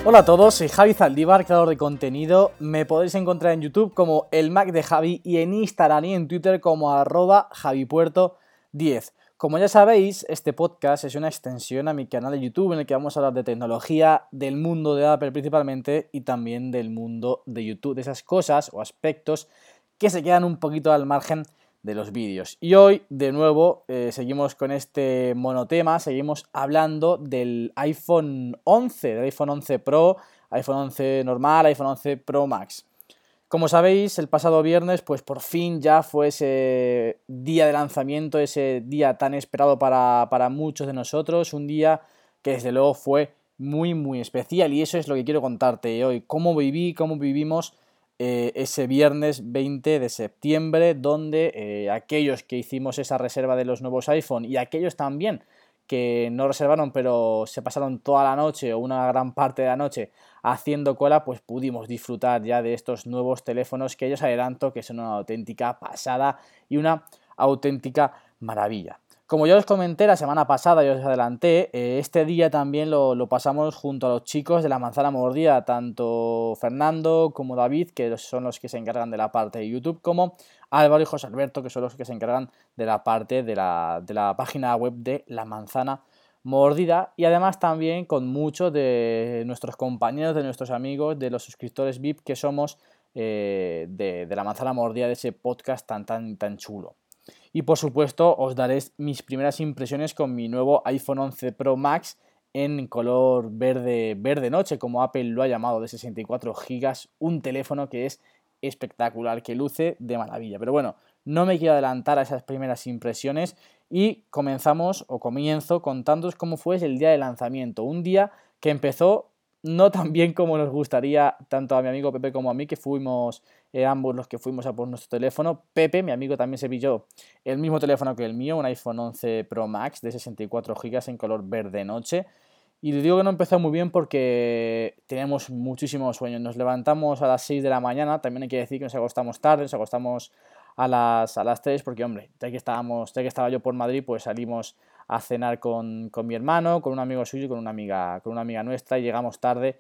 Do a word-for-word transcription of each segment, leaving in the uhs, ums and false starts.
Hola a todos, soy Javi Zaldívar, creador de contenido. Me podéis encontrar en YouTube como el Mac de Javi y en Instagram y en Twitter como arroba javipuerto diez. Como ya sabéis, este podcast es una extensión a mi canal de YouTube en el que vamos a hablar de tecnología, del mundo de Apple principalmente y también del mundo de YouTube, de esas cosas o aspectos que se quedan un poquito al margen de los vídeos. Y hoy, de nuevo, eh, seguimos con este monotema, seguimos hablando del iPhone once, del iPhone once Pro, iPhone once normal, iPhone once Pro Max. Como sabéis, el pasado viernes, pues por fin ya fue ese día de lanzamiento, ese día tan esperado para, para muchos de nosotros, un día que desde luego fue muy, muy especial, y eso es lo que quiero contarte hoy, cómo viví, cómo vivimos eh, ese viernes veinte de septiembre, donde eh, aquellos que hicimos esa reserva de los nuevos iPhone y aquellos también que no reservaron pero se pasaron toda la noche o una gran parte de la noche haciendo cola, pues pudimos disfrutar ya de estos nuevos teléfonos que ya os adelanto que son una auténtica pasada y una auténtica maravilla. Como ya os comenté la semana pasada y os adelanté, eh, este día también lo, lo pasamos junto a los chicos de la Manzana Mordida, tanto Fernando como David, que son los que se encargan de la parte de YouTube, como Álvaro y José Alberto, que son los que se encargan de la parte de la, de la página web de la Manzana Mordida, y además también con muchos de nuestros compañeros, de nuestros amigos, de los suscriptores V I P que somos eh, de, de la Manzana Mordida, de ese podcast tan tan tan chulo. Y por supuesto os daré mis primeras impresiones con mi nuevo iPhone once Pro Max en color verde, verde noche, como Apple lo ha llamado, de sesenta y cuatro gigas, un teléfono que es espectacular, que luce de maravilla. Pero bueno, no me quiero adelantar a esas primeras impresiones y comenzamos o comienzo contándoos cómo fue el día de lanzamiento. Un día que empezó no tan bien como nos gustaría tanto a mi amigo Pepe como a mí, que fuimos eh, ambos los que fuimos a por nuestro teléfono. Pepe, mi amigo, también se pilló el mismo teléfono que el mío, un iPhone once Pro Max de sesenta y cuatro gigas en color verde noche. Y le digo que no empezó muy bien porque teníamos muchísimo sueño. Nos levantamos a las seis de la mañana, también hay que decir que nos acostamos tarde, nos acostamos a las, a las tres porque, hombre, ya que, estábamos, ya que estaba yo por Madrid, pues salimos a cenar con, con mi hermano, con un amigo suyo y con una amiga, con una amiga nuestra, y llegamos tarde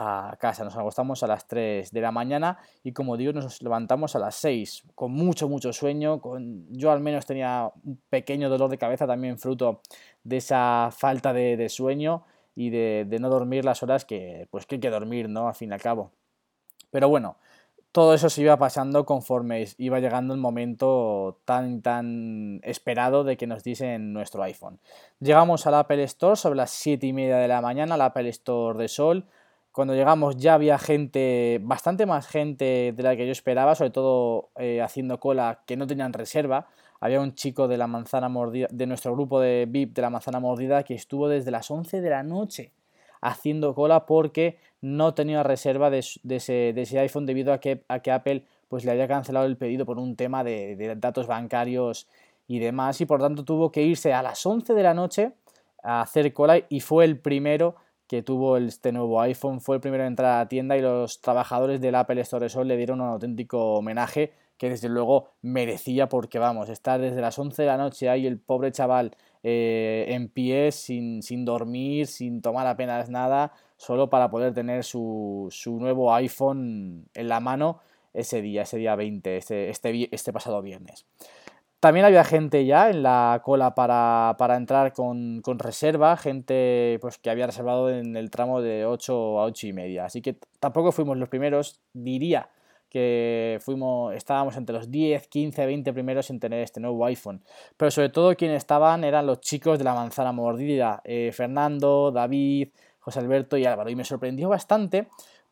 a casa. Nos acostamos a las tres de la mañana y, como digo, nos levantamos a las seis con mucho, mucho sueño. Con... Yo al menos tenía un pequeño dolor de cabeza también fruto de esa falta de, de sueño y de, de no dormir las horas que, pues, que hay que dormir, ¿no? Al fin y al cabo. Pero bueno, todo eso se iba pasando conforme iba llegando el momento tan, tan esperado de que nos diesen nuestro iPhone. Llegamos al Apple Store sobre las siete y media de la mañana, al Apple Store de Sol. Cuando llegamos ya había gente, bastante más gente de la que yo esperaba, sobre todo eh, haciendo cola, que no tenían reserva. Había un chico de la Manzana Mordida, de nuestro grupo de V I P de la Manzana Mordida, que estuvo desde las once de la noche haciendo cola porque no tenía reserva de, de, ese, de ese iPhone debido a que, a que Apple pues, le había cancelado el pedido por un tema de, de datos bancarios y demás, y por tanto tuvo que irse a las once de la noche a hacer cola, y fue el primero que tuvo este nuevo iPhone, fue el primero en entrar a la tienda, y los trabajadores del Apple Store de Sol le dieron un auténtico homenaje que desde luego merecía, porque vamos, estar desde las once de la noche ahí el pobre chaval eh, en pie, sin, sin dormir, sin tomar apenas nada, solo para poder tener su, su nuevo iPhone en la mano ese día, ese día veinte, este, este, este pasado viernes. También había gente ya en la cola para, para entrar con, con reserva, gente pues, que había reservado en el tramo de ocho a ocho y media, así que tampoco fuimos los primeros, diría que fuimos, estábamos entre los diez, quince, veinte primeros en tener este nuevo iPhone, pero sobre todo quienes estaban eran los chicos de la Manzana Mordida, eh, Fernando, David, José Alberto y Álvaro, y me sorprendió bastante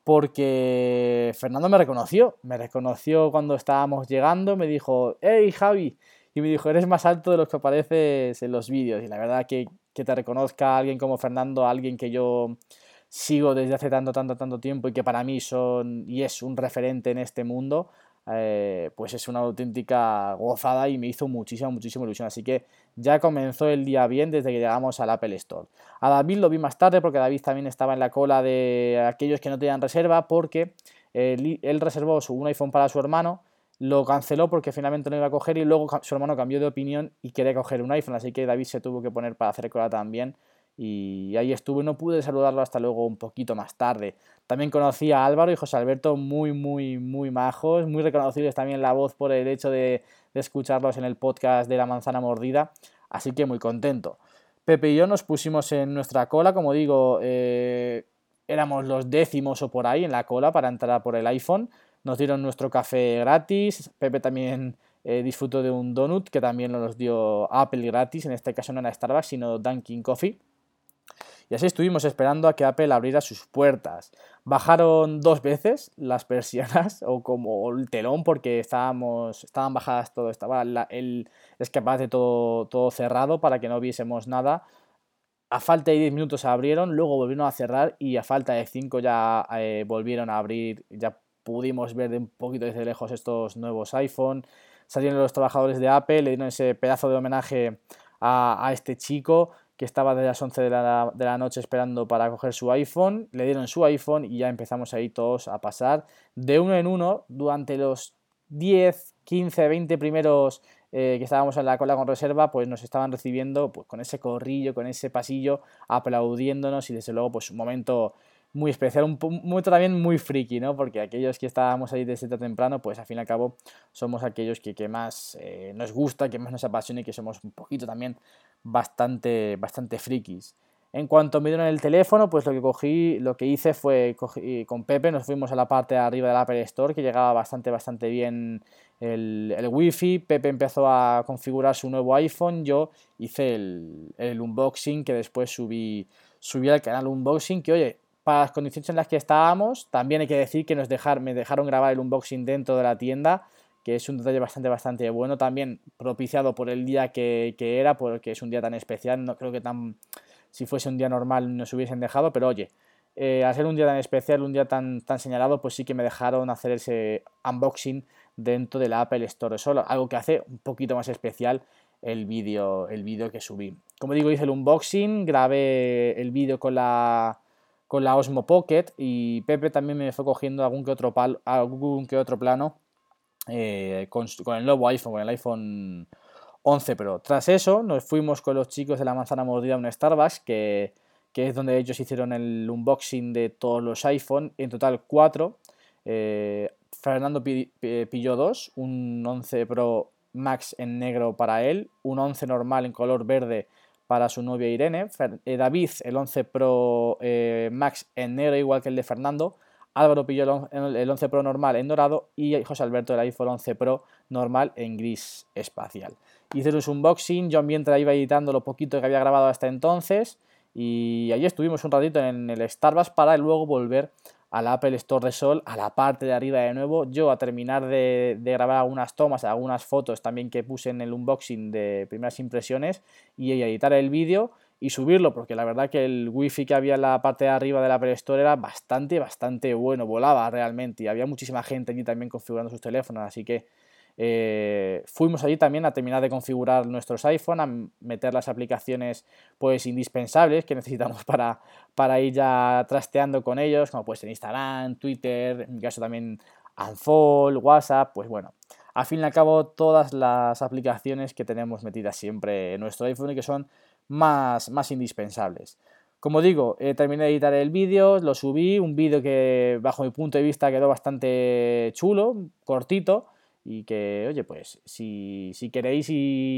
porque Fernando me reconoció, me reconoció cuando estábamos llegando, me dijo, hey Javi, y me dijo, eres más alto de lo que apareces en los vídeos, y la verdad que, que te reconozca a alguien como Fernando, a alguien que yo sigo desde hace tanto, tanto, tanto tiempo y que para mí son y es un referente en este mundo, eh, pues es una auténtica gozada y me hizo muchísima, muchísima ilusión. Así que ya comenzó el día bien desde que llegamos al Apple Store. A David lo vi más tarde porque David también estaba en la cola de aquellos que no tenían reserva, porque él, él reservó su, un iPhone para su hermano, lo canceló porque finalmente no iba a coger, y luego su hermano cambió de opinión y quería coger un iPhone, así que David se tuvo que poner para hacer cola también. y ahí estuve. No pude saludarlo hasta luego un poquito más tarde. También conocí a Álvaro y José Alberto, muy, muy, muy majos, muy reconocibles también la voz por el hecho de, de escucharlos en el podcast de La Manzana Mordida, así que muy contento. Pepe y yo nos pusimos en nuestra cola, como digo, eh, éramos los décimos o por ahí en la cola para entrar por el iPhone. Nos dieron nuestro café gratis. Pepe también eh, disfrutó de un donut que también nos dio Apple gratis. En este caso no era Starbucks, sino Dunkin' Coffee. Y así estuvimos esperando a que Apple abriera sus puertas. Bajaron dos veces las persianas o como el telón porque estábamos, estaban bajadas todo, estaba la, el escaparate todo, todo cerrado para que no viésemos nada. A falta de diez minutos abrieron, luego volvieron a cerrar y a falta de cinco ya eh, volvieron a abrir, ya pudimos ver de un poquito desde lejos estos nuevos iPhone. Salieron los trabajadores de Apple, le dieron ese pedazo de homenaje a, a este chico que estaba desde las once de la, de la noche esperando para coger su iPhone, le dieron su iPhone y ya empezamos ahí todos a pasar de uno en uno durante los diez, quince, veinte primeros eh, que estábamos en la cola con reserva, pues nos estaban recibiendo pues con ese corrillo, con ese pasillo, aplaudiéndonos y desde luego pues un momento muy especial, un, un momento también muy friki, ¿no? Porque aquellos que estábamos ahí desde tan temprano, pues al fin y al cabo somos aquellos que, que más eh, nos gusta, que más nos apasiona y que somos un poquito también bastante, bastante frikis. En cuanto me dieron el teléfono, pues lo que cogí, lo que hice fue cogí, con Pepe nos fuimos a la parte de arriba del Apple Store, que llegaba bastante, bastante bien el, el wifi. Pepe empezó a configurar su nuevo iPhone, yo hice el, el unboxing que después subí, subí al canal unboxing, que oye, para las condiciones en las que estábamos, también hay que decir que nos dejar, me dejaron grabar el unboxing dentro de la tienda, que es un detalle bastante, bastante bueno, también propiciado por el día que, que era, porque es un día tan especial, no creo que tan, si fuese un día normal nos hubiesen dejado, pero oye, eh, al ser un día tan especial, un día tan, tan señalado, pues sí que me dejaron hacer ese unboxing dentro de la Apple Store, solo algo que hace un poquito más especial el vídeo el vídeo que subí. Como digo, hice el unboxing, grabé el vídeo con la con la Osmo Pocket y Pepe también me fue cogiendo algún que otro, pal, algún que otro plano eh, con, con el nuevo iPhone, con el iPhone once Pro. Tras eso nos fuimos con los chicos de La Manzana Mordida a un Starbucks, que, que es donde ellos hicieron el unboxing de todos los iPhone, en total cuatro. Eh, Fernando pilló dos, un once Pro Max en negro para él, un once normal en color verde para su novia Irene, eh, David el once Pro eh, Max en negro igual que el de Fernando, Álvaro pilló el once Pro normal en dorado y José Alberto el iPhone once Pro normal en gris espacial. Hicieron un unboxing, yo mientras iba editando lo poquito que había grabado hasta entonces y allí estuvimos un ratito en el Starbucks para luego volver a la Apple Store de Sol, a la parte de arriba de nuevo, yo a terminar de, de grabar algunas tomas, algunas fotos también que puse en el unboxing de primeras impresiones y editar el vídeo y subirlo, porque la verdad que el wifi que había en la parte de arriba de la Apple Store era bastante, bastante bueno, volaba realmente y había muchísima gente allí también configurando sus teléfonos, así que eh, fuimos allí también a terminar de configurar nuestros iPhone, a meter las aplicaciones pues indispensables que necesitamos para, para ir ya trasteando con ellos, como pues en Instagram, Twitter, en mi caso también Unfold, WhatsApp, pues bueno, al fin y al cabo todas las aplicaciones que tenemos metidas siempre en nuestro iPhone y que son más, más indispensables. Como digo, eh, terminé de editar el vídeo, lo subí, un vídeo que bajo mi punto de vista quedó bastante chulo, cortito, y que, oye, pues si, si queréis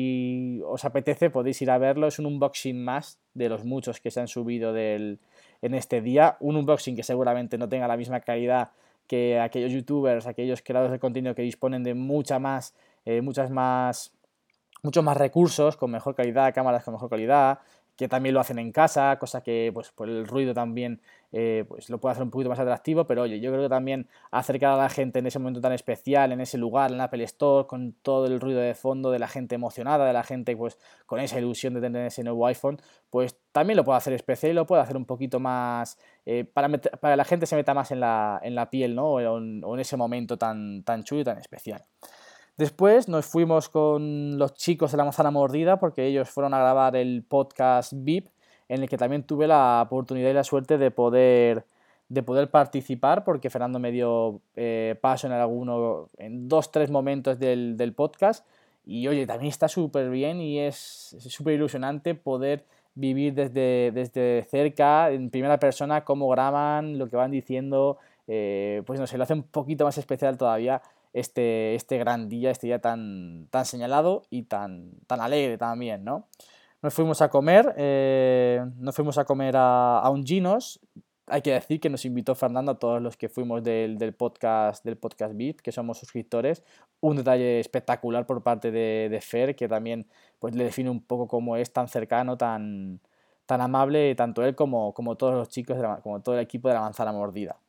y os apetece podéis ir a verlo, es un unboxing más de los muchos que se han subido del, en este día, un unboxing que seguramente no tenga la misma calidad que aquellos youtubers, aquellos creadores de contenido que disponen de mucha más, eh, muchas más, muchos más recursos con mejor calidad, cámaras con mejor calidad, que también lo hacen en casa, cosa que pues por el ruido también eh, pues lo puede hacer un poquito más atractivo, pero oye, yo creo que también acercar a la gente en ese momento tan especial, en ese lugar, en la Apple Store, con todo el ruido de fondo de la gente emocionada, de la gente pues con esa ilusión de tener ese nuevo iPhone, pues también lo puede hacer especial y lo puede hacer un poquito más, eh, para, meter, para que la gente se meta más en la, en la piel, ¿no? O en, o en ese momento tan, tan chulo y tan especial. Después nos fuimos con los chicos de La Manzana Mordida porque ellos fueron a grabar el podcast V I P en el que también tuve la oportunidad y la suerte de poder, de poder participar porque Fernando me dio eh, paso en alguno, en dos, tres momentos del, del podcast y oye, también está súper bien y es súper ilusionante poder vivir desde, desde cerca, en primera persona, cómo graban, lo que van diciendo, eh, pues no sé, lo hace un poquito más especial todavía este, este gran día, este día tan, tan señalado y tan, tan alegre también, ¿no? Nos fuimos a comer, eh, nos fuimos a comer a, a un Ginos. Hay que decir que nos invitó Fernando a todos los que fuimos del, del podcast del podcast V I P, que somos suscriptores. Un detalle espectacular por parte de, de Fer, que también pues, le define un poco cómo es tan cercano, tan, tan amable, tanto él como, como todos los chicos, de la- como todo el equipo de la Manzana Mordida.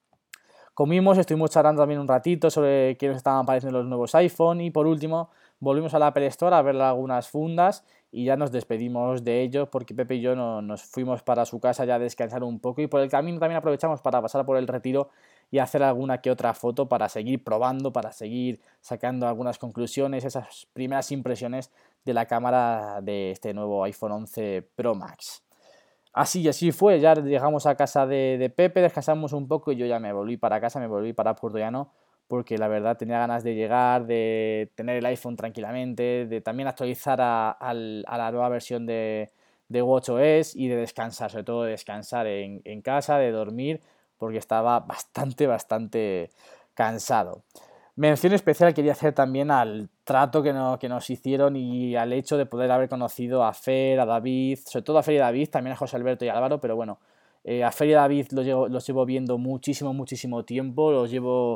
Comimos, estuvimos charlando también un ratito sobre qué nos estaban pareciendo los nuevos iPhone y por último volvimos a la Apple Store a ver algunas fundas y ya nos despedimos de ellos porque Pepe y yo no, nos fuimos para su casa ya a descansar un poco y por el camino también aprovechamos para pasar por el Retiro y hacer alguna que otra foto para seguir probando, para seguir sacando algunas conclusiones, esas primeras impresiones de la cámara de este nuevo iPhone once Pro Max. Así, así fue, ya llegamos a casa de, de Pepe, descansamos un poco y yo ya me volví para casa, me volví para Puerto Llano porque la verdad tenía ganas de llegar, de tener el iPhone tranquilamente, de también actualizar a, al- a la nueva versión de, de WatchOS y de descansar, sobre todo de descansar en, en casa, de dormir, porque estaba bastante, bastante cansado. Mención especial quería hacer también al trato que, no- que nos hicieron y al hecho de poder haber conocido a Fer, a David, sobre todo a Fer y a David, también a José Alberto y a Álvaro, pero bueno, eh, a Fer y a David los llevo, los llevo viendo muchísimo, muchísimo tiempo, los llevo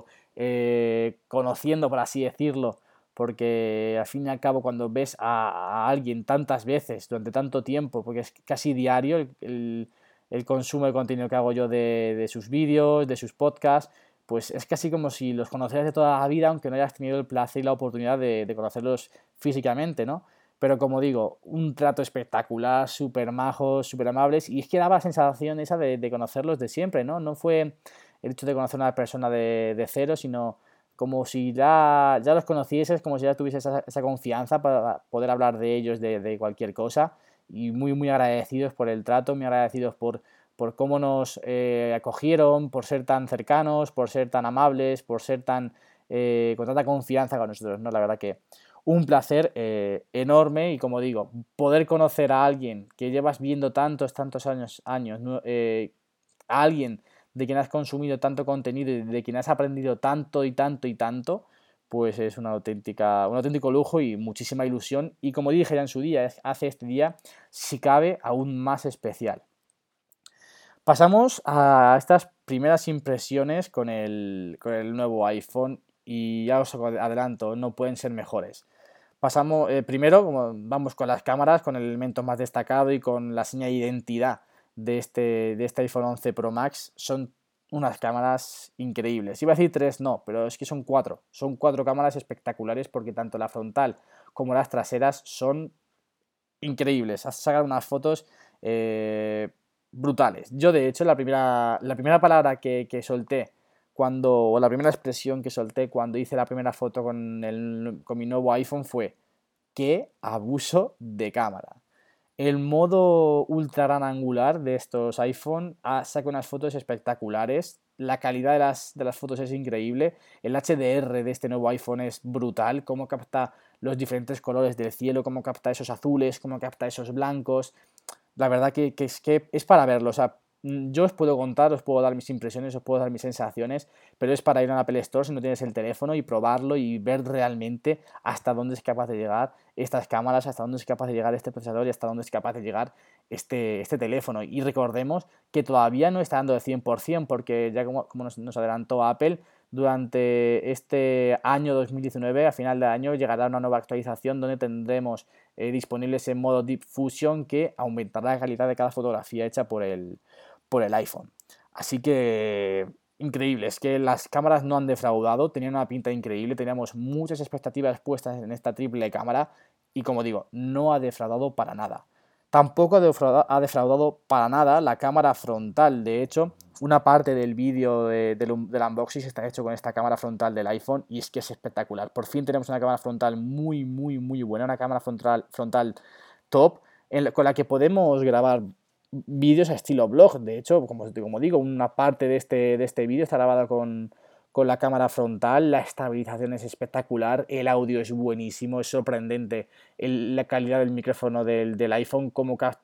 eh, conociendo, por así decirlo, porque al fin y al cabo cuando ves a, a alguien tantas veces, durante tanto tiempo, porque es casi diario el, el- el consumo de contenido que hago yo de, de sus vídeos, de sus podcasts, pues es casi como si los conocieras de toda la vida, aunque no hayas tenido el placer y la oportunidad de, de conocerlos físicamente, ¿no? Pero como digo, un trato espectacular, súper majos, súper amables, y es que daba la sensación esa de, de conocerlos de siempre, ¿no? No fue el hecho de conocer a una persona de, de cero, sino como si ya, ya los conocieses, como si ya tuvieses esa, esa confianza para poder hablar de ellos, de, de cualquier cosa, y muy, muy agradecidos por el trato, muy agradecidos por por cómo nos eh, acogieron, por ser tan cercanos, por ser tan amables, por ser tan eh, con tanta confianza con nosotros, ¿no? La verdad que un placer eh, enorme y como digo, poder conocer a alguien que llevas viendo tantos, tantos años, años ¿no? eh, a alguien de quien has consumido tanto contenido y de quien has aprendido tanto y tanto y tanto, pues es una auténtica, un auténtico lujo y muchísima ilusión. Y como dije ya en su día, hace este día, si cabe, aún más especial. Pasamos a estas primeras impresiones con el, con el nuevo iPhone y ya os adelanto, no pueden ser mejores. Pasamos, eh, primero, como vamos con las cámaras, con el elemento más destacado y con la seña de identidad de este, de este iPhone once Pro Max, son unas cámaras increíbles. Iba a decir tres, no, pero es que son cuatro. Son cuatro cámaras espectaculares porque tanto la frontal como las traseras son increíbles. Has sacado unas fotos eh, brutales. Yo, de hecho, la primera, la primera palabra que, que solté cuando, o la primera expresión que solté cuando hice la primera foto con, el, con mi nuevo iPhone fue: ¡qué abuso de cámara! El modo ultra gran angular de estos iPhone ah, saca unas fotos espectaculares. La calidad de las, de las fotos es increíble. El H D R de este nuevo iPhone es brutal. Cómo capta los diferentes colores del cielo, cómo capta esos azules, cómo capta esos blancos. La verdad que, que es que es para verlo. O sea, yo os puedo contar, os puedo dar mis impresiones, os puedo dar mis sensaciones, pero es para ir a la Apple Store si no tienes el teléfono y probarlo y ver realmente hasta dónde es capaz de llegar estas cámaras, hasta dónde es capaz de llegar este procesador y hasta dónde es capaz de llegar este, este teléfono. Y recordemos que todavía no está dando el cien por ciento porque ya como, como nos, nos adelantó Apple, durante este año dos mil diecinueve, a final de año, llegará una nueva actualización donde tendremos eh, disponible ese modo Deep Fusion que aumentará la calidad de cada fotografía hecha por el, por el iPhone. Así que increíble, es que las cámaras no han defraudado, tenían una pinta increíble, teníamos muchas expectativas puestas en esta triple cámara y como digo, no ha defraudado para nada. Tampoco ha defraudado, ha defraudado para nada la cámara frontal. De hecho, una parte del vídeo de, del, del unboxing está hecho con esta cámara frontal del iPhone y es que es espectacular. Por fin tenemos una cámara frontal muy, muy, muy buena, una cámara frontal, frontal top en, con la que podemos grabar vídeos a estilo blog. De hecho, como, como digo, una parte de este, de este vídeo está grabada con, con la cámara frontal, la estabilización es espectacular, el audio es buenísimo, es sorprendente el, la calidad del micrófono del, del iPhone, cómo capta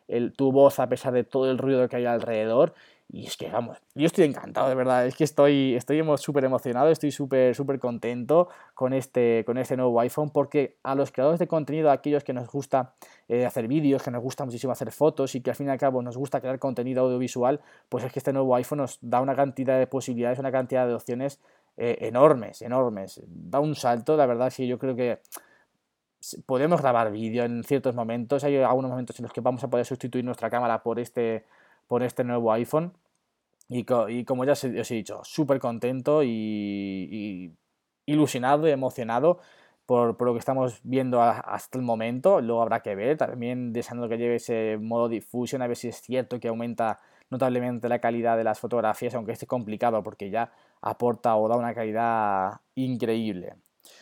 el, tu voz a pesar de todo el ruido que hay alrededor. Y es que, vamos, yo estoy encantado, de verdad, es que estoy estoy súper emocionado, estoy súper súper contento con este, con este nuevo iPhone, porque a los creadores de contenido, a aquellos que nos gusta eh, hacer vídeos, que nos gusta muchísimo hacer fotos y que al fin y al cabo nos gusta crear contenido audiovisual, pues es que este nuevo iPhone nos da una cantidad de posibilidades, una cantidad de opciones eh, enormes, enormes. Da un salto, la verdad es que yo creo que podemos grabar vídeo en ciertos momentos, hay algunos momentos en los que vamos a poder sustituir nuestra cámara por este, por este nuevo iPhone. Y, co y como ya os he, os he dicho, súper contento y, y ilusionado y emocionado por, por lo que estamos viendo a, hasta el momento. Luego habrá que ver, también deseando que lleve ese modo diffusion, a ver si es cierto que aumenta notablemente la calidad de las fotografías, aunque esté complicado porque ya aporta o da una calidad increíble.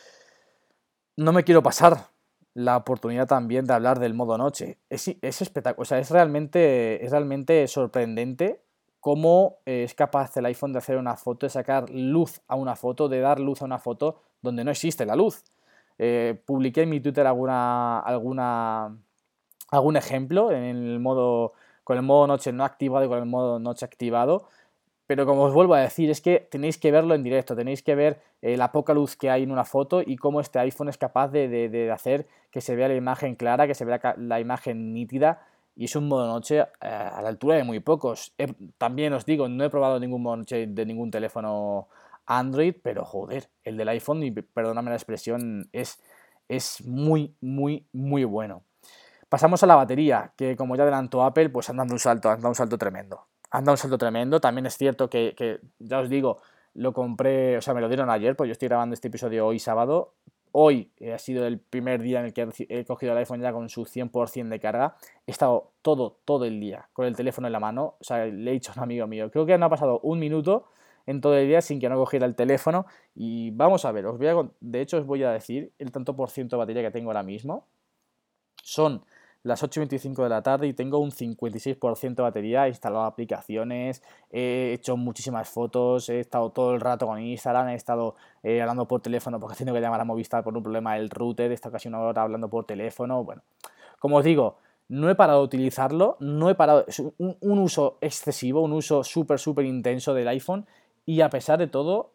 No me quiero pasar la oportunidad también de hablar del modo noche. Es, es espectacular, o sea, es realmente, es realmente sorprendente cómo eh, es capaz el iPhone de hacer una foto, de sacar luz a una foto, de dar luz a una foto donde no existe la luz. Eh, publiqué en mi Twitter alguna, alguna, algún ejemplo en el modo, con el modo noche no activado y con el modo noche activado. Pero como os vuelvo a decir, es que tenéis que verlo en directo, tenéis que ver eh, la poca luz que hay en una foto y cómo este iPhone es capaz de, de, de hacer que se vea la imagen clara, que se vea la imagen nítida, y es un modo noche eh, a la altura de muy pocos. He, también os digo, no he probado ningún modo noche de ningún teléfono Android, pero joder, el del iPhone, y perdóname la expresión, es, es muy, muy, muy bueno. Pasamos a la batería, que como ya adelantó Apple, pues han dado un salto, han dado un salto tremendo. Han dado un salto tremendo. También es cierto que, que, ya os digo, lo compré, o sea, me lo dieron ayer, pues yo estoy grabando este episodio hoy sábado. Hoy eh, ha sido el primer día en el que he cogido el iPhone ya con su cien por ciento de carga. He estado todo, todo el día con el teléfono en la mano. O sea, le he dicho a un amigo mío, creo que no ha pasado un minuto en todo el día sin que no cogiera el teléfono. Y vamos a ver, os voy a, de hecho os voy a decir el tanto por ciento de batería que tengo ahora mismo. Son las ocho y veinticinco de la tarde y tengo un cincuenta y seis por ciento de batería, he instalado aplicaciones, he hecho muchísimas fotos, he estado todo el rato con Instagram, he estado eh, hablando por teléfono porque he tenido que llamar a Movistar por un problema del router, he estado casi una hora hablando por teléfono. Bueno, como os digo, no he parado de utilizarlo, no he parado, es un, un uso excesivo, un uso súper, súper intenso del iPhone, y a pesar de todo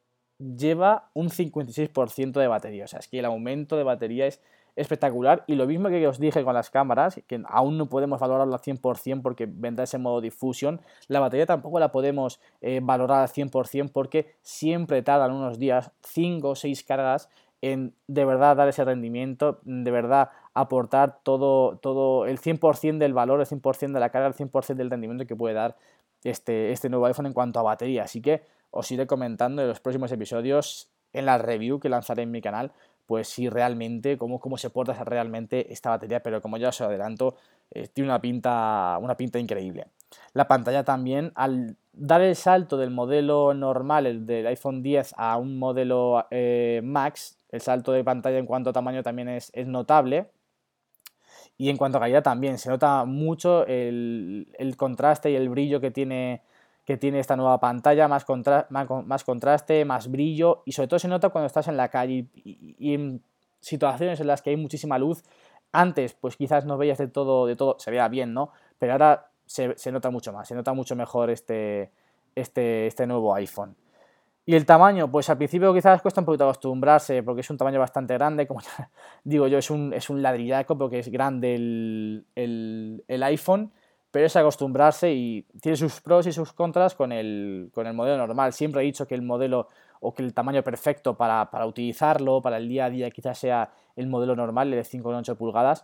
lleva un cincuenta y seis por ciento de batería. O sea, es que el aumento de batería es espectacular. Y lo mismo que os dije con las cámaras, que aún no podemos valorarlo al cien por ciento porque vendrá ese modo diffusion, la batería tampoco la podemos eh, valorar al cien por ciento porque siempre tardan unos días, cinco o seis cargas, en de verdad dar ese rendimiento, de verdad aportar todo, todo el cien por ciento del valor, el cien por ciento de la carga, el cien por ciento del rendimiento que puede dar este, este nuevo iPhone en cuanto a batería. Así que os iré comentando en los próximos episodios, en la review que lanzaré en mi canal, pues si realmente, cómo, cómo se porta realmente esta batería, pero como ya os adelanto, eh, tiene una pinta, una pinta increíble. La pantalla también, al dar el salto del modelo normal, el del iPhone diez, a un modelo eh, Max, el salto de pantalla en cuanto a tamaño también es, es notable. Y en cuanto a calidad también, se nota mucho el, el contraste y el brillo que tiene, que tiene esta nueva pantalla, más, contra, más, más contraste, más brillo, y sobre todo se nota cuando estás en la calle y, y en situaciones en las que hay muchísima luz. Antes, pues quizás no veías de todo, de todo, se veía bien, ¿no? Pero ahora se, se nota mucho más, se nota mucho mejor este, este, este nuevo iPhone. Y el tamaño, pues al principio quizás cuesta un poquito acostumbrarse porque es un tamaño bastante grande, como ya digo yo, es un, es un ladrillaco porque es grande el, el, el iPhone, pero es acostumbrarse y tiene sus pros y sus contras con el, con el modelo normal. Siempre he dicho que el modelo o que el tamaño perfecto para, para utilizarlo, para el día a día, quizás sea el modelo normal, el de cinco coma ocho pulgadas,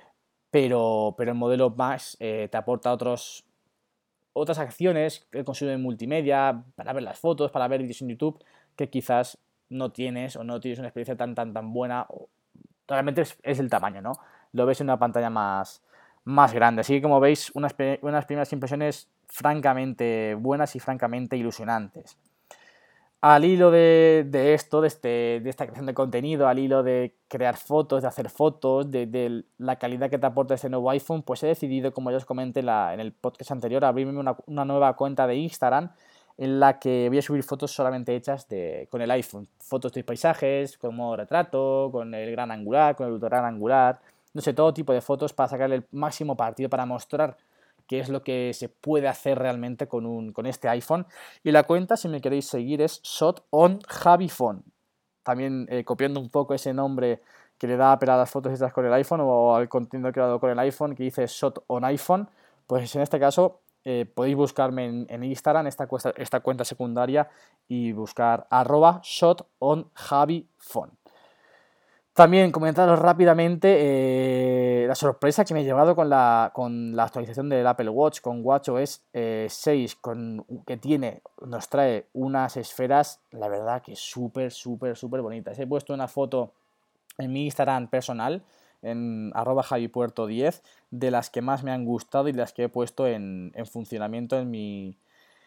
pero, pero el modelo Max eh, te aporta otros otras acciones que consumen multimedia, para ver las fotos, para ver vídeos en YouTube, que quizás no tienes o no tienes una experiencia tan tan tan buena. O realmente es, es el tamaño, ¿no? Lo ves en una pantalla más, más grande. Así que como veis, unas, unas primeras impresiones francamente buenas y francamente ilusionantes. Al hilo de, de esto, de, este, de esta creación de contenido, al hilo de crear fotos, de hacer fotos, de, de la calidad que te aporta este nuevo iPhone, pues he decidido, como ya os comenté en, la, en el podcast anterior, abrirme una, una nueva cuenta de Instagram en la que voy a subir fotos solamente hechas de, con el iPhone. Fotos de paisajes, como retrato, con el gran angular, con el ultra gran angular, no sé, todo tipo de fotos para sacarle el máximo partido, para mostrar qué es lo que se puede hacer realmente con, un, con este iPhone. Y la cuenta, si me queréis seguir, es Shot on JaviPhone. También eh, copiando un poco ese nombre que le da Apple a las fotos estas con el iPhone o al contenido creado con el iPhone, que dice Shot on iPhone, pues en este caso eh, podéis buscarme en, en Instagram, esta, esta cuenta secundaria, y buscar arroba Shot on JaviPhone. También comentaros rápidamente eh, la sorpresa que me he llevado con la, con la actualización del Apple Watch, con WatchOS eh, seis, con, que tiene, nos trae unas esferas, la verdad que súper, súper, súper bonitas. He puesto una foto en mi Instagram personal, en arroba javipuerto diez, de las que más me han gustado y de las que he puesto en, en funcionamiento en mi...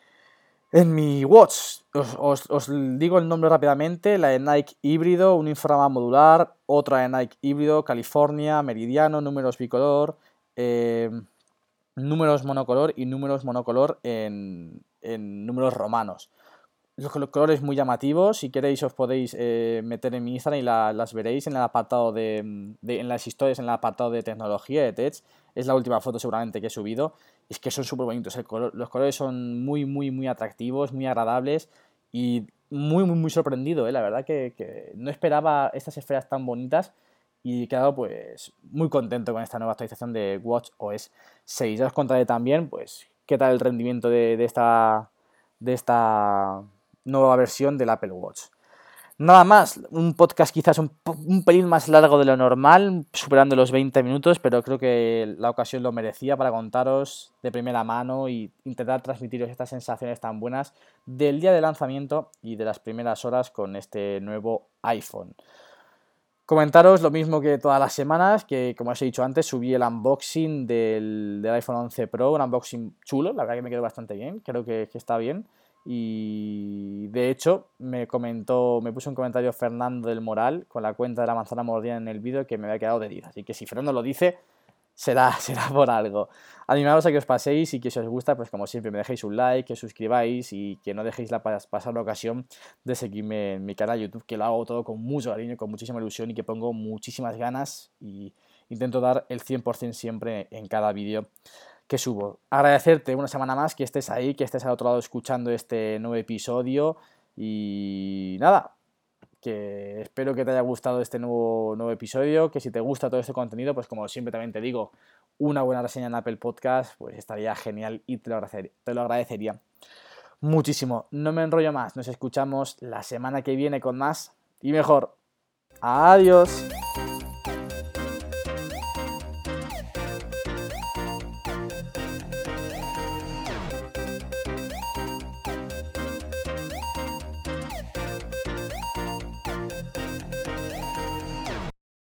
En mi watch, os, os, os digo el nombre rápidamente: la de Nike híbrido, un infrarrojo modular, otra de Nike híbrido, California, meridiano, números bicolor, eh, números monocolor y números monocolor en, en números romanos. Los colores muy llamativos, si queréis os podéis eh, meter en mi Instagram y la, las veréis en el apartado de, de, en las historias, en el apartado de tecnología, de tech. Es la última foto seguramente que he subido. Es que son súper bonitos, el color, los colores son muy, muy, muy atractivos, muy agradables y muy, muy, muy sorprendido, ¿eh? La verdad que, que no esperaba estas esferas tan bonitas y he quedado pues muy contento con esta nueva actualización de WatchOS seis. Ya os contaré también pues qué tal el rendimiento de, de esta... de esta nueva versión del Apple Watch. Nada más, un podcast quizás un, un pelín más largo de lo normal, superando los veinte minutos, pero creo que la ocasión lo merecía para contaros de primera mano y intentar transmitiros estas sensaciones tan buenas del día de lanzamiento y de las primeras horas con este nuevo iPhone. Comentaros lo mismo que todas las semanas, que como os he dicho antes, subí el unboxing del, del iPhone once Pro, un unboxing chulo, la verdad que me quedó bastante bien, creo que, que está bien. Y de hecho me comentó, me puso un comentario Fernando del Moral con la cuenta de la manzana mordida en el vídeo que me había quedado de diez. Así que si Fernando lo dice, será, será por algo. Animaros a que os paséis y que si os gusta, pues como siempre me dejéis un like, que os suscribáis y que no dejéis la, pasar la ocasión de seguirme en mi canal de YouTube, que lo hago todo con mucho cariño, con muchísima ilusión y que pongo muchísimas ganas y intento dar el cien por ciento siempre en cada vídeo que subo. Agradecerte una semana más que estés ahí, que estés al otro lado escuchando este nuevo episodio y nada, que espero que te haya gustado este nuevo, nuevo episodio, que si te gusta todo este contenido, pues como siempre también te digo, una buena reseña en Apple Podcast, pues estaría genial y te lo agradecería, te lo agradecería muchísimo. No me enrollo más, nos escuchamos la semana que viene con más y mejor. Adiós.